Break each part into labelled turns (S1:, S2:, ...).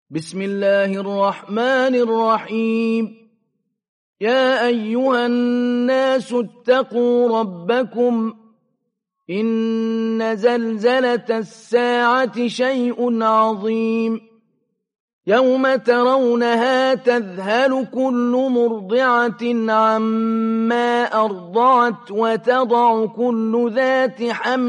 S1: بسم الله الرحمن الرحيم. يا أيها الناس اتقوا ربكم إن زلزلة الساعة شيء عظيم يوم ترونها تذهل كل مرضعة عما أرضعت وتضع كل ذات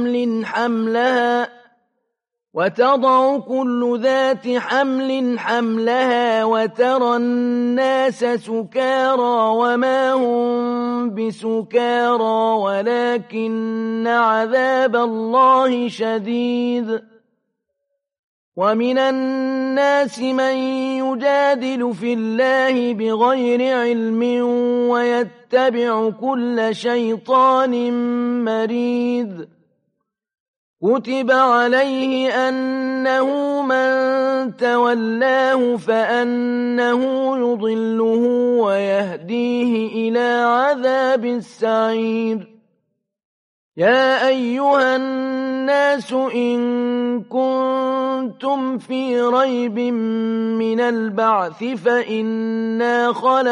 S1: حمل حملها وترى الناس سكارى وما هم بسكارى ولكن عذاب الله شديد. ومن الناس من يجادل في الله بغير علم ويتبع كل شيطان مريد. كتب عليه أنه من تولاه فأنه يضله ويهديه إلى عذاب السعير. يا أيها الناس إن كنتم في ريب من البعث فإنا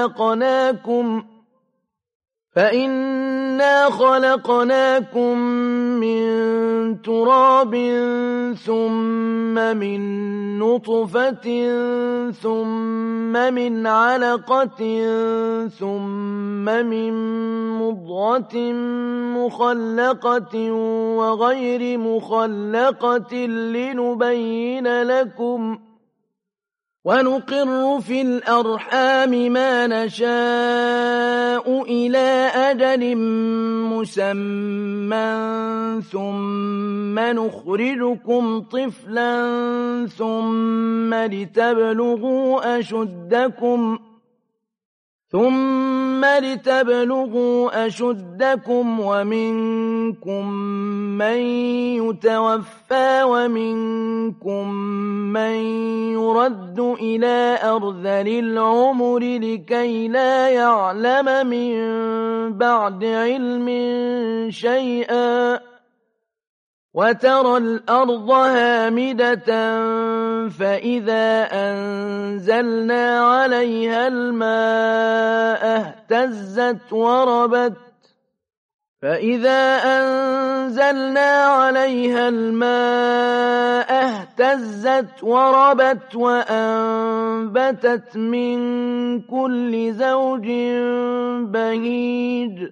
S1: خلقناكم من تراب ثم من نطفة ثم من علقة ثم من مضغة مخلقة وغير مخلقة لنبين لكم ونقر في الأرحام ما نشاء إلى أجل مسمى ثم نخرجكم طفلا ثم لتبلغوا أشدكم ومنكم من يتوفى ومنكم من يرد إلى أرذل العمر لكي لا يعلم من بعد علم شيئا. وترى الأرض هامدة فإذا أنزلنا عليها الماء اهتزت وربت وأنبتت من كل زوج بهيج.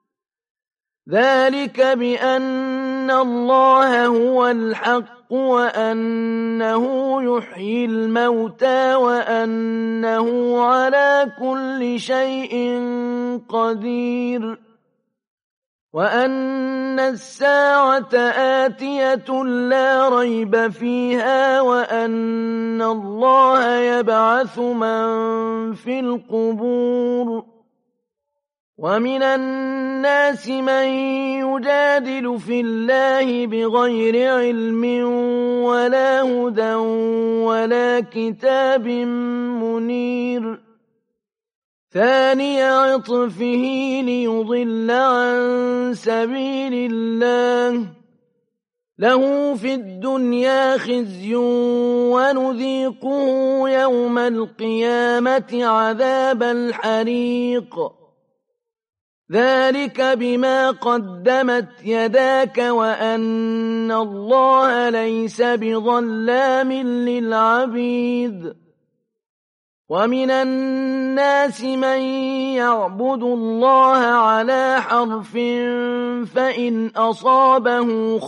S1: ذلك بأن الله هو الحق وأنه يحيي الموتى وأنه على كل شيء قدير وأن الساعة آتية لا ريب فيها وأن الله يبعث من في القبور. ومن الناس من يجادل في الله بغير علم ولا هدى ولا كتاب منير. ثاني عطفه ليضل عن سبيل الله له في الدنيا خزي ونذيقه يوم القيامة عذاب الحريق. ذلك بما قدمت يداك وأن الله ليس بظلام للعبيد. ومن الناس من يعبد الله على حرف فإن أصابه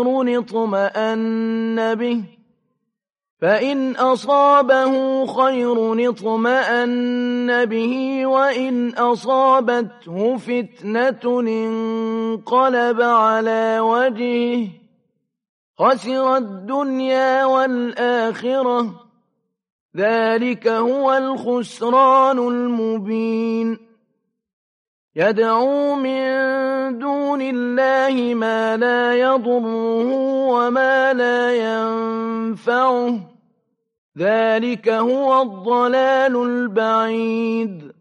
S1: خير اطمأن به وإن أصابته فتنة انقلب على وجهه خسر الدنيا والآخرة. ذلك هو الخسران المبين. يدعو من دون الله ما لا يضره وما لا ينفعه ذلك هو الضلال البعيد.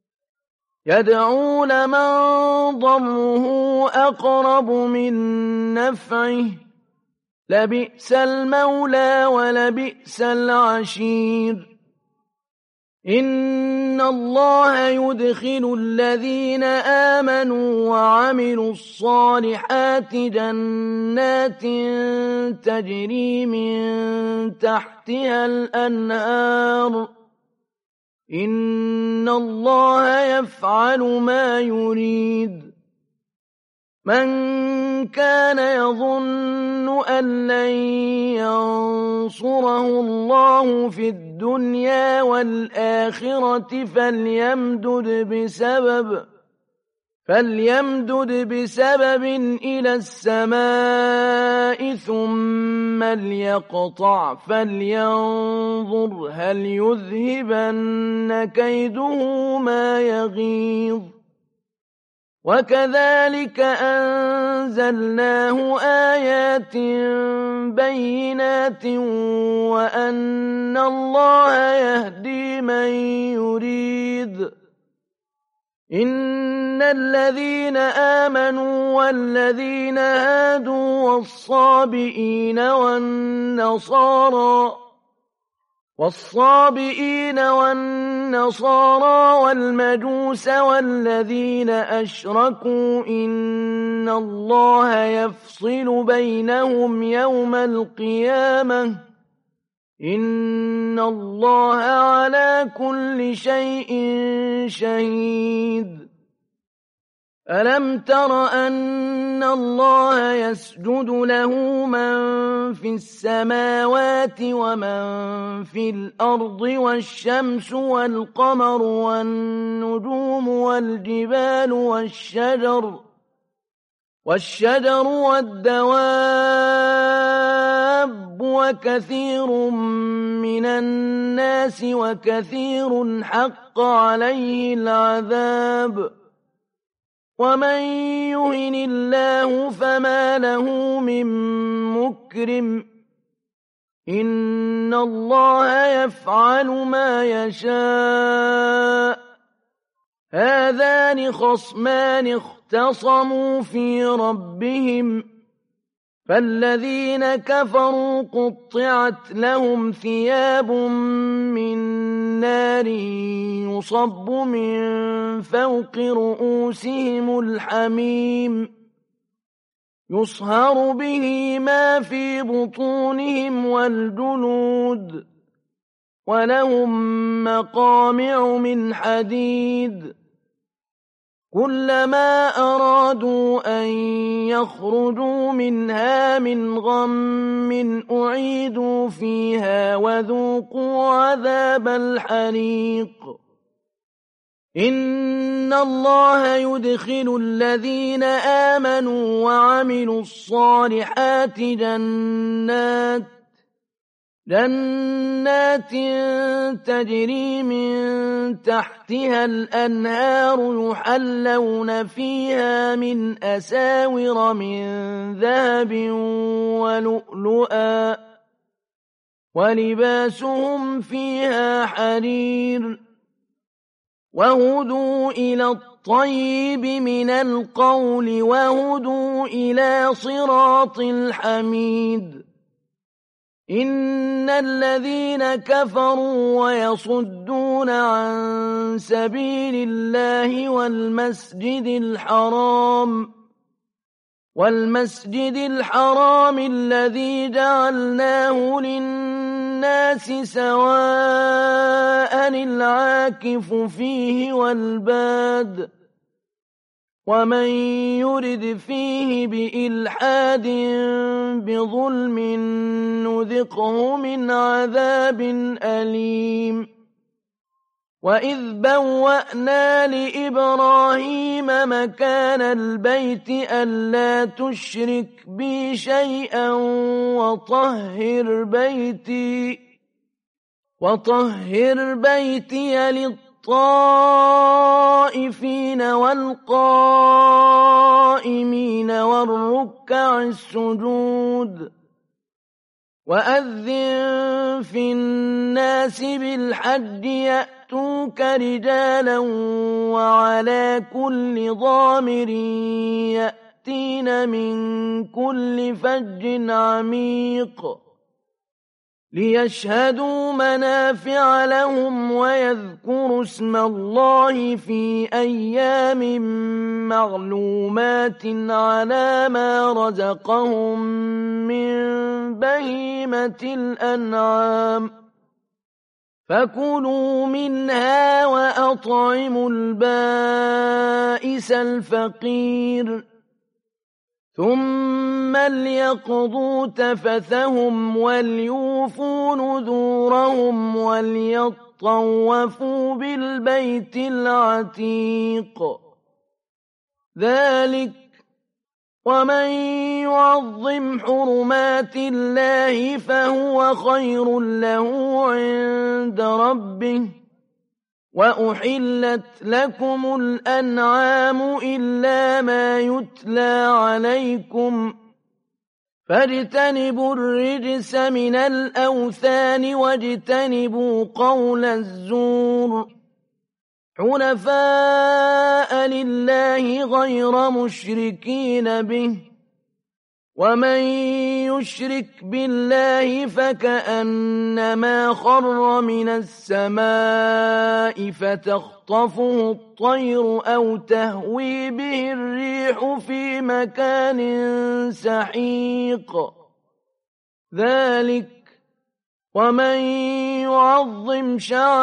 S1: يدعو لمن ضره أقرب من نفعه لبئس المولى ولبئس العشير إن الله يدخل الذين آمنوا وعملوا الصالحات جنات تجري من تحتها الأنهار إن الله يفعل ما يريد من كان يظن أن لن ينصره الله في الدنيا والآخرة فليمدد بسبب إلى السماء ثم ليقطع فلينظر هل يذهبن كيده ما يغيظ وكذلك أنزلناه آيات بينات وأن الله يهدي من يريد إن الذين آمنوا والذين هادوا والصابئين والنصارى والمجوس والذين أشركوا إن الله يفصل بينهم يوم القيامة إن الله على كل شيء شهيد ألم تر أن الله يسجد له من في السماوات ومن في الأرض والشمس والقمر والنجوم والجبال والشجر والدواب وكثير من الناس وكثير حق عليه العذاب ومن يهن الله فما له من مكرم إن الله يفعل ما يشاء هذان خصمان اختصموا في ربهم فالذين كفروا قطعت لهم ثياب من نار يصب من فوق رؤوسهم الحميم يصهر به ما في بطونهم والجلود ولهم مقامع من حديد كلما أرادوا أن يخرجوا منها من غم أعيدوا فيها وذوقوا عذاب الحريق إن الله يدخل الذين آمنوا وعملوا الصالحات جنات تجري من تحتها الأنهار يحلون فيها من أساور من ذهب ولؤلؤا ولباسهم فيها حرير وهدوا إلى الطيب من القول وهدوا إلى صراط الحميد إن الذين كفروا ويصدون عن سبيل الله والمسجد الحرام الذي جعلناه للناس سواء العاكف فيه والباد ومن يرد فيه بإلحاد بظلم نذقه من عذاب أليم وإذ بوأنا لإبراهيم مكان البيت ألا تشرك بي شيئا وطهر بيتي للطائفين والقائمين والركع السجود وأذن في الناس بالحج يأتوك رجالا وعلى كل ضامر يأتين من كل فج عميق ليشهدوا منافع لهم ويذكروا اسم الله في أيام معلومات على ما رزقهم من بهيمة الأنعام فكلوا منها وأطعموا البائس الفقير ثم ليقضوا تفثهم وليوفوا نذورهم وليطوفوا بالبيت العتيق ذلك ومن يعظم حرمات الله فهو خير له عند ربه وأحلت لكم الأنعام إلا ما يتلى عليكم فاجتنبوا الرجس من الأوثان واجتنبوا قول الزور حنفاء لله غير مشركين به ومن يشرك بالله فكأنما خر من السماء فتخطفه الطير أو تهوي به الريح في مكان سحيق ذلك ومن يعظم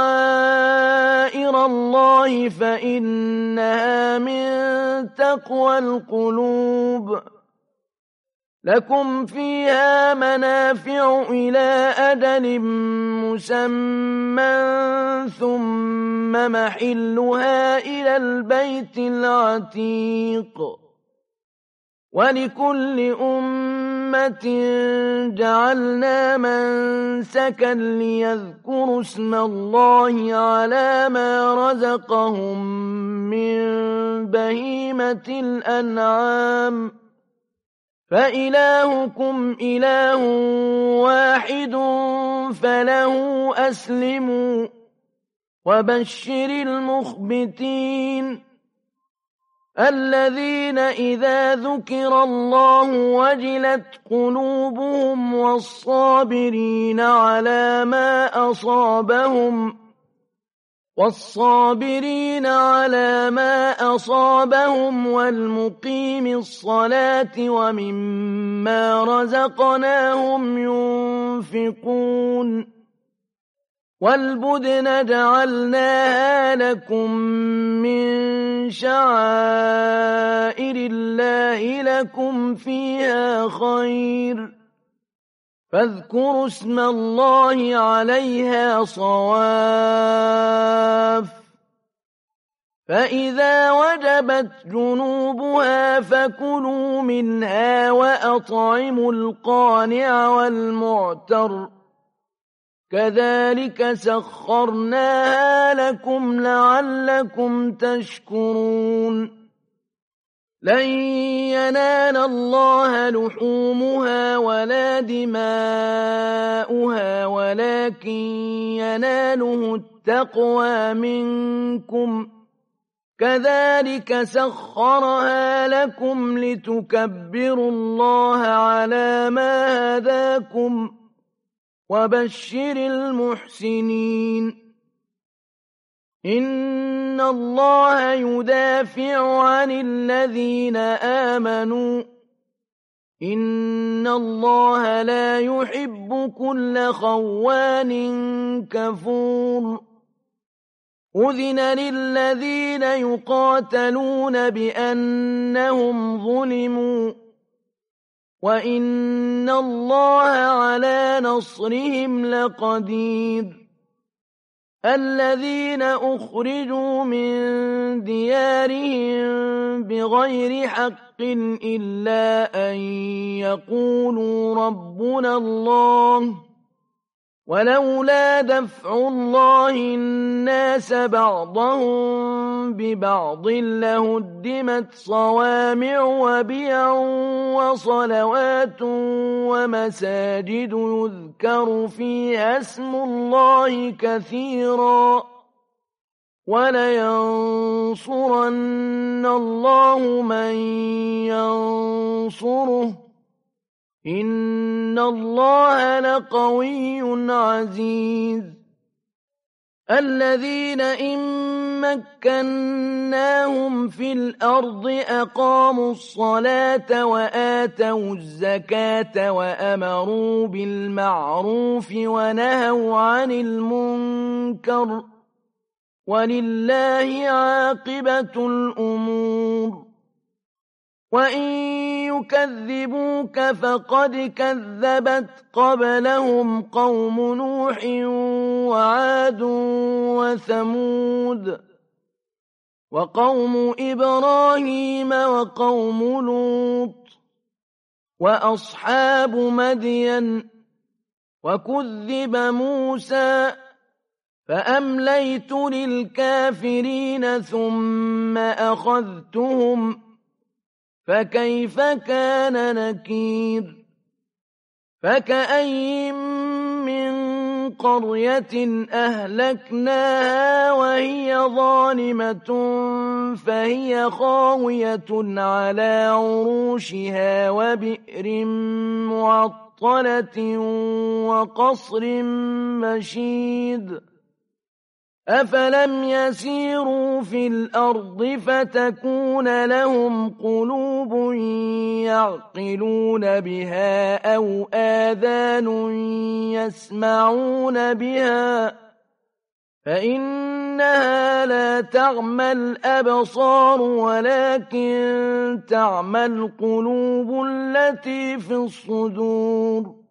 S1: شعائر الله فإنها من تقوى القلوب لكم فيها منافع إلى أجل مسمى ثم محلها إلى البيت العتيق ولكل أمة جعلنا منسكا ليذكروا اسم الله على ما رزقهم من بهيمة الأنعام فإلهكم إله واحد فله أسلموا وبشر المخبتين الذين إذا ذكر الله وجلت قلوبهم والصابرين على ما أصابهم والمقيم الصلاة ومما رزقناهم ينفقون والبدن جعلناها لكم من شعائر الله لكم فيها خير فاذكروا اسم الله عليها صواف فإذا وجبت جنوبها فكلوا منها وأطعموا القانع والمعتر كذلك سخرناها لكم لعلكم تشكرون لن ينال الله لحومها ولا دماؤها ولكن يناله التقوى منكم كذلك سخرها لكم لتكبروا الله على ما هداكم وبشر المحسنين إن الله يدافع عن الذين آمنوا إن الله لا يحب كل خوان كفور أذن للذين يقاتلون بأنهم ظلموا وإن الله على نصرهم لقدير الذين أخرجوا من ديارهم بغير حق إلا أن يقولوا ربنا الله ولولا دفع الله الناس بعضهم ببعض لهدمت صوامع وبيع وصلوات ومساجد يذكر فيها اسم الله كثيرا وَلَيَنصُرَنَّ اللَّهُ مَن يَنصُرُهُ ۗ إِنَّ اللَّهَ لَقَوِيٌّ عَزِيزٌ الَّذِينَ إِن مَّكَّنَّاهُمْ فِي الْأَرْضِ أَقَامُوا الصَّلَاةَ وَآتَوُا الزَّكَاةَ وَأَمَرُوا بِالْمَعْرُوفِ وَنَهَوْا عَنِ الْمُنكَرِ ۗ وَلِلَّهِ عَاقِبَةُ الْأُمُورِ وَإِن يُكَذِّبُوكَ فَقَدْ كَذَّبَتْ قَبْلَهُمْ قَوْمُ نُوحٍ وَعَادٌ وَثَمُودُ وَقَوْمُ إِبْرَاهِيمَ وَقَوْمُ لُوطٍ وَأَصْحَابُ مَدْيَنَ وَكُذِّبَ مُوسَىٰ فَأَمْلَيْتُ لِلْكَافِرِينَ ثُمَّ أَخَذْتُهُمْ فَكَيْفَ كَانَ نَكِيرِ فَكَأَيِّن مِّن قَرْيَةٍ أَهْلَكْنَاهَا وَهِيَ ظَالِمَةٌ فَهِيَ خَاوِيَةٌ عَلَىٰ عُرُوشِهَا وَبِئْرٍ مُّعَطَّلَةٍ وَقَصْرٍ مَّشِيدٍ أَفَلَمْ يَسِيرُوا فِي الْأَرْضِ فَتَكُونَ لَهُمْ قُلُوبٌ يَعْقِلُونَ بِهَا أَوْ آذَانٌ يَسْمَعُونَ بِهَا فَإِنَّهَا لَا تَعْمَى الْأَبْصَارُ وَلَكِن تَعْمَى الْقُلُوبُ الَّتِي فِي الصُّدُورِ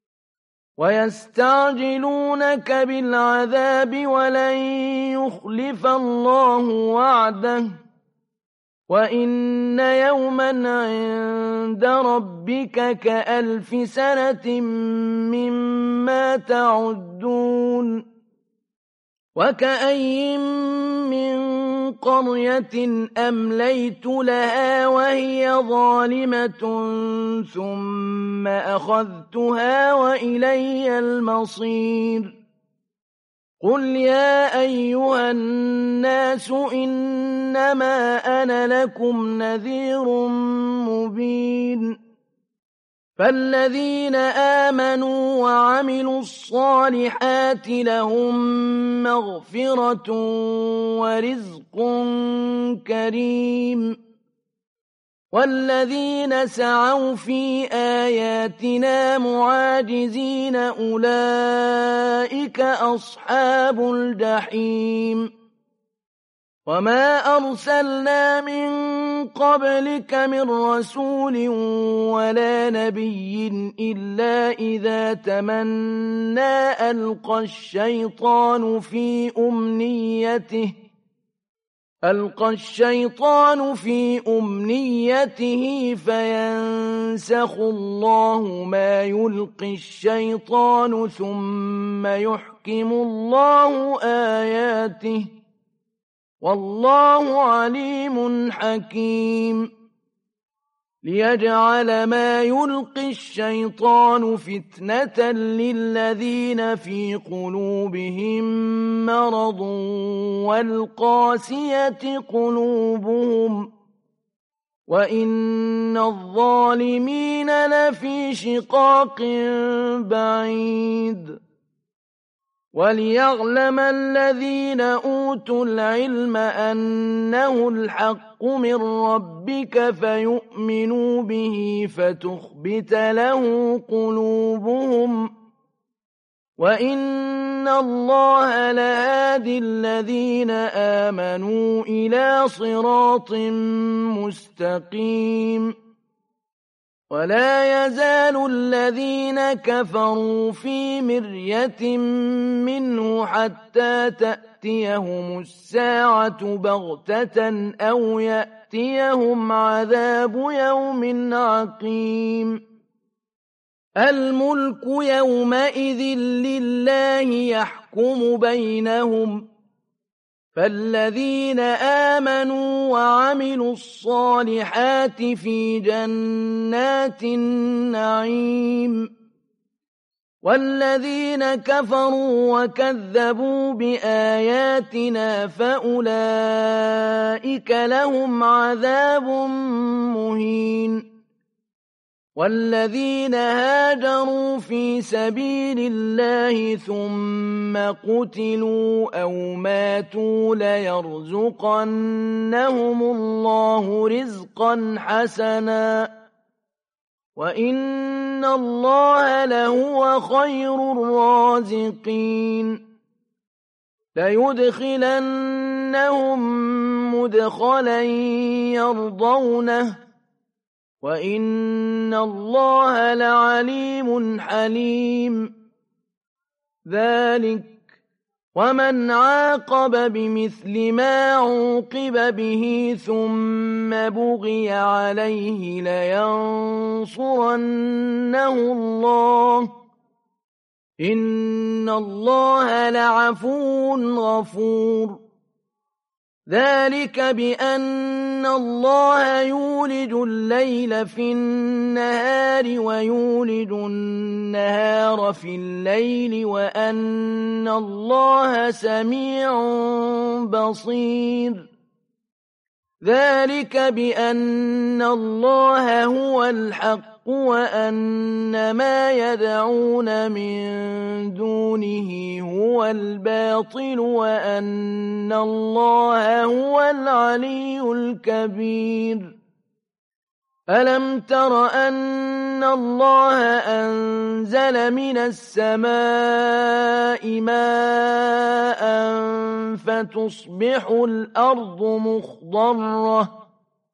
S1: وَيَسْتَعْجِلُونَكَ بِالْعَذَابِ وَلَن يُخْلِفَ اللَّهُ وَعْدَهُ وَإِنَّ يَوْمًا عِندَ رَبِّكَ كَأَلْفِ سَنَةٍ مِّمَّا تَعُدُّونَ وَكَأَيِّن مِّن قَرْيَةٍ أَمْلَيْتُ لَهَا وَهِيَ ظَالِمَةٌ ثُمَّ أَخَذْتُهَا وَإِلَيَّ الْمَصِيرُ قُلْ يَا أَيُّهَا النَّاسُ إِنَّمَا أَنَا لَكُمْ نَذِيرٌ مُّبِينٌ فَالَّذِينَ آمَنُوا وَعَمِلُوا الصَّالِحَاتِ لَهُم مَّغْفِرَةٌ وَرِزْقٌ كَرِيمٌ وَالَّذِينَ سَعَوْا فِي آيَاتِنَا مُعَاجِزِينَ أُولَٰئِكَ أَصْحَابُ الْجَحِيمِ وَمَا أَرْسَلْنَا مِن قَبْلِكَ مِن رَّسُولٍ وَلَا نَبِيٍّ إِلَّا إِذَا تَمَنَّىٰ أَلْقَى الشَّيْطَانُ فِي أُمْنِيَّتِهِ فَيَنسَخُ اللَّهُ مَا يُلْقِي الشَّيْطَانُ ثُمَّ يُحْكِمُ اللَّهُ آيَاتِهِ ۗ وَاللَّهُ عَلِيمٌ حَكِيمٌ لِيَجْعَلَ مَا يُلْقِي الشَّيْطَانُ فِتْنَةً لِّلَّذِينَ فِي قُلُوبِهِم مَّرَضٌ وَالْقَاسِيَةِ قُلُوبُهُمْ وَإِنَّ الظَّالِمِينَ لَفِي شِقَاقٍ بَعِيدٍ وَلِيَعْلَمَ الَّذِينَ أُوتُوا الْعِلْمَ أَنَّهُ الْحَقُّ مِن رَّبِّكَ فَيُؤْمِنُوا بِهِ فَتُخْبِتَ لَهُ قُلُوبُهُمْ وَإِنَّ اللَّهَ لَهَادِي الَّذِينَ آمَنُوا إِلَىٰ صِرَاطٍ مُّسْتَقِيمٍ وَلَا يَزَالُ الَّذِينَ كَفَرُوا فِي مِرْيَةٍ مِّنْهُ حَتَّىٰ تَأْتِيَهُمُ السَّاعَةُ بَغْتَةً أَوْ يَأْتِيَهُمْ عَذَابُ يَوْمٍ عَقِيمٍ الْمُلْكُ يَوْمَئِذٍ لِّلَّهِ يَحْكُمُ بَيْنَهُمْ فَالَّذِينَ آمَنُوا وَعَمِلُوا الصَّالِحَاتِ فِي جَنَّاتِ النَّعِيمِ والذين كفروا وكذبوا بآياتنا فأولئك لهم عذاب مهين والذين هاجروا في سبيل الله ثم قتلوا أو ماتوا ليرزقنهم الله رزقا حسنا وإن الله لهو خير الرازقين ليدخلنهم مدخلا يرضونه وإن الله لعليم حليم ذلك ومن عاقب بمثل ما عوقب به ثم بغي عليه لينصرنه الله إن الله لعفو غفور ذلك بأن الله يولج الليل في النهار ويولج النهار في الليل وأن الله سميع بصير ذلك بأن الله هو الحق وأن ما يدعون من دونه هو الباطل وأن الله هو العلي الكبير ألم تر أن الله أنزل من السماء ماء فتصبح الأرض مخضرة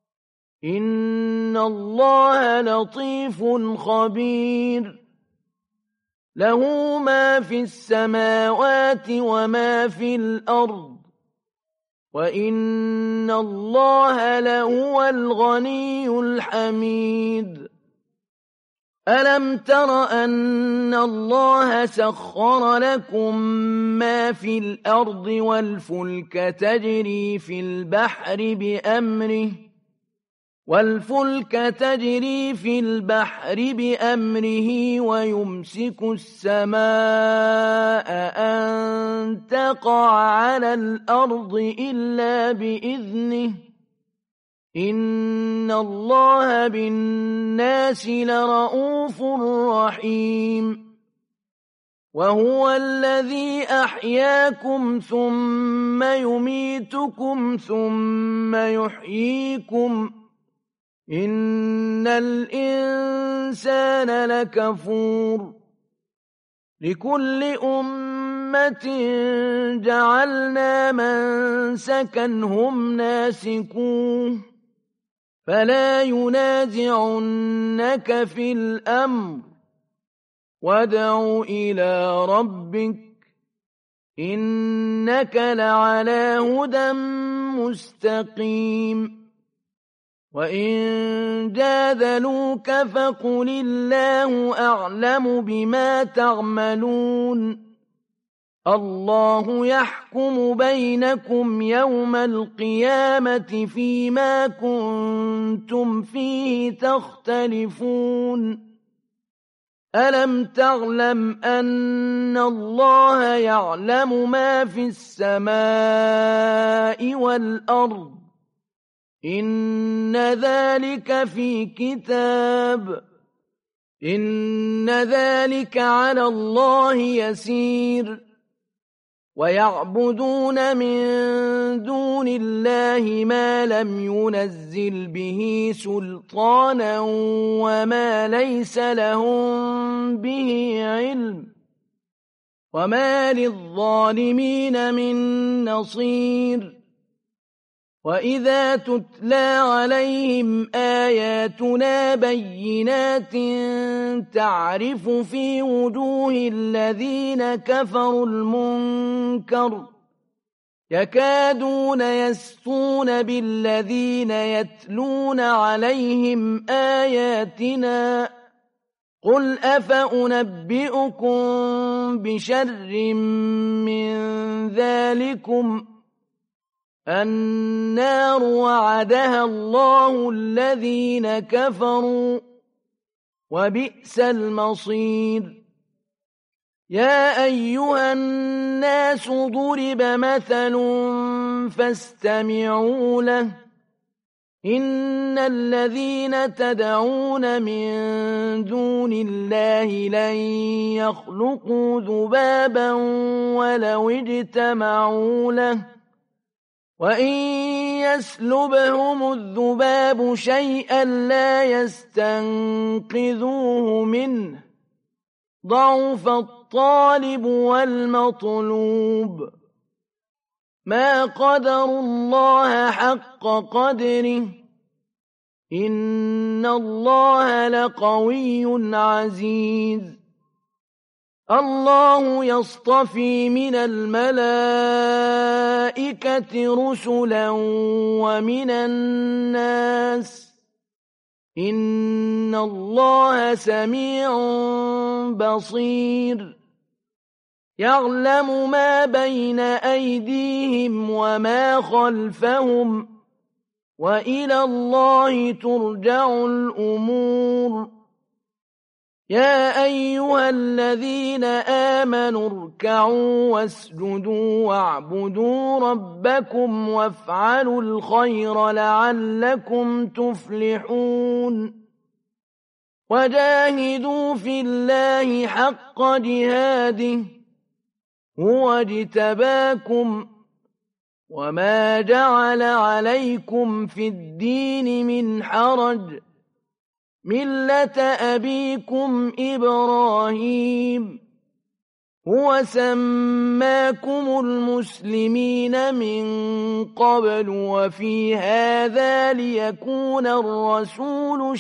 S1: إن الله لطيف خبير له ما في السماوات وما في الأرض وإن الله لهو الغني الحميد ألم تر أن الله سخر لكم ما في الأرض والفلك تجري في البحر بأمره ويمسك السماء أن تقع على الأرض إلا بإذنه إن الله بالناس لرءوف رحيم وهو الذي أحياكم ثم يميتكم ثم يحييكم إن الإنسان لكفور لكل أمة جعلنا منسكا هم ناسكوه فلا ينازعنك في الأمر وادع إلى ربك إنك لعلى هدى مستقيم وإن جادلوك فقل الله أعلم بما تعملون الله يحكم بينكم يوم القيامة فيما كنتم فيه تختلفون ألم تعلم أن الله يعلم ما في السماء والأرض إن ذلك في كتاب إن ذلك على الله يسير ويعبدون من دون الله ما لم ينزل به سلطانا وما ليس لهم به علم وما للظالمين من نصير وإذا تتلى عليهم آياتنا بينات تعرف في وجوه الذين كفروا المنكر يكادون يسطون بالذين يتلون عليهم آياتنا قل أفأنبئكم بشر من ذلكم النار وعدها الله الذين كفروا وبئس المصير يا أيها الناس ضرب مثل فاستمعوا له إن الذين تدعون من دون الله لن يخلقوا ذبابا ولو اجتمعوا له وإن يسلبهم الذباب شيئا لا يستنقذوه منه ضعف الطالب والمطلوب ما قدروا الله حق قدره إن الله لقوي عزيز الله يصطفي من الملائكة رسلا ومن الناس إن الله سميع بصير يعلم ما بين أيديهم وما خلفهم وإلى الله ترجع الأمور يا أيها الذين آمنوا اركعوا واسجدوا واعبدوا ربكم وافعلوا الخير لعلكم تفلحون وجاهدوا في الله حق جهاده هو اجتباكم وما جعل عليكم في الدين من حرج ملة أبيكم إبراهيم هو سماكم المسلمين من قبل وفي هذا ليكون الرسول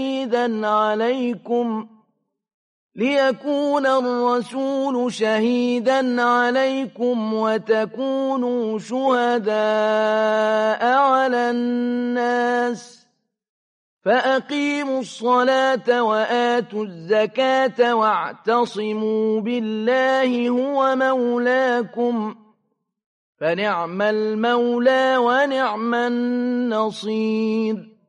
S1: شهيدا عليكم وتكونوا شهداء على الناس فأقيموا الصلاة وآتوا الزكاة واعتصموا بالله هو مولاكم فنعم المولى ونعم النصير